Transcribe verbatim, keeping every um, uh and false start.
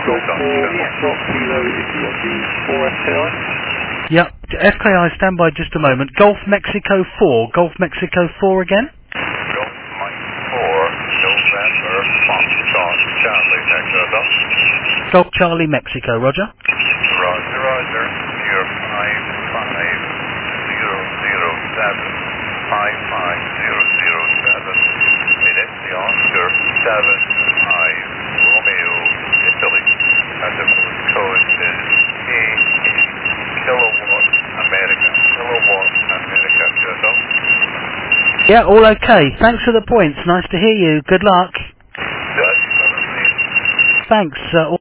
Yep, F K I, stand by just a moment. Golf Mexico four, Golf Mexico four again? Golf Mike four, November, Foxtrot, Charlie, Mexico. Golf Charlie Mexico, roger. Roger, roger. You're five five zero zero seven, five five zero zero seven. Minutes, the Oscar, seven five, Romeo, Italy. And the code is A eight, Kilowatt, America. Kilowatt, America, yourself. Yeah, all okay. Thanks for the points. Nice to hear you. Good luck. Yes, Thanks. Uh,